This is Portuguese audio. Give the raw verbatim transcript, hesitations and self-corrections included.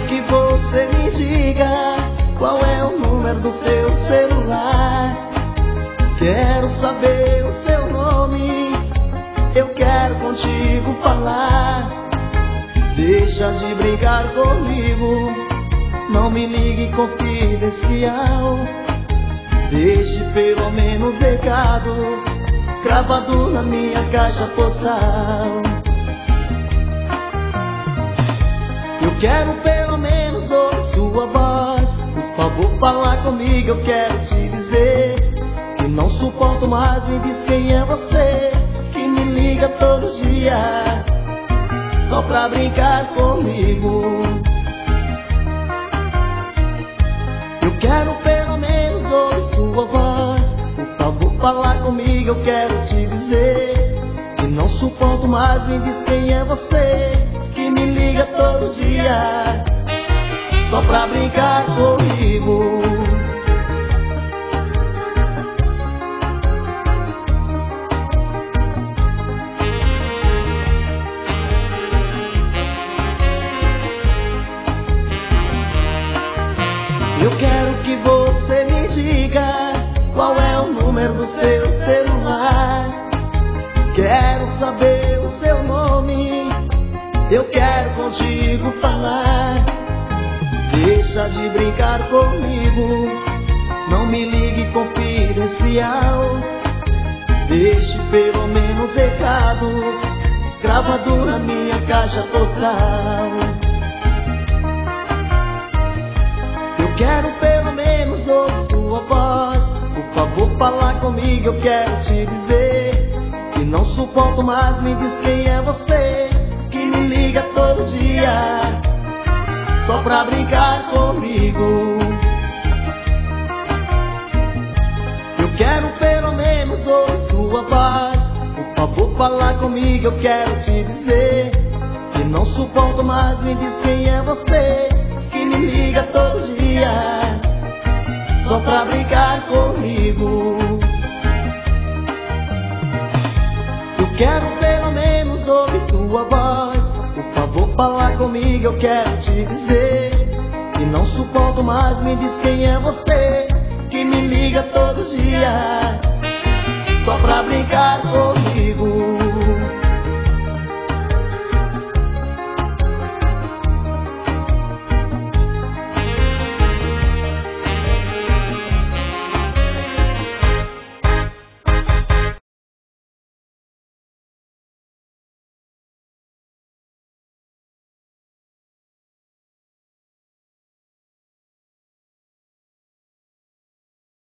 que você me diga qual é o número do seu celular. Quero saber o seu nome, eu quero contigo falar. Deixa de brigar comigo, não me ligue confidencial. Deixe pelo menos recados gravado na minha caixa postal. Eu quero pelo menos ouvir sua voz. Por favor, falar comigo, eu quero te dizer que não suporto mais. Me diz quem é você, que me liga todo dia só pra brincar comigo. Eu quero pelo menos ouvir sua voz. Por favor, falar comigo, eu quero te dizer que não suporto mais. Me diz quem é você, que me liga todo dia só pra brincar comigo. Eu quero que você me diga qual é o número do seu celular. Quero saber o seu nome, eu quero contigo falar. Deixa de brincar comigo, não me ligue confidencial. Deixe pelo menos recados gravado na minha caixa postal. Eu quero pelo menos ouvir sua voz. Por favor, falar comigo, eu quero te dizer que não suporto mais. Me diz quem é você, que me liga todo dia só pra brincar comigo. Eu quero pelo menos ouvir sua voz. Por favor, falar comigo, eu quero te dizer que não suporto mais. Me diz quem é você, que me liga todo dia só pra brincar comigo. Eu quero pelo menos ouvir sua voz. Por favor, falar comigo, eu quero te dizer que não suporto mais. Me diz quem é você, que me liga todo dia só pra brincar comigo.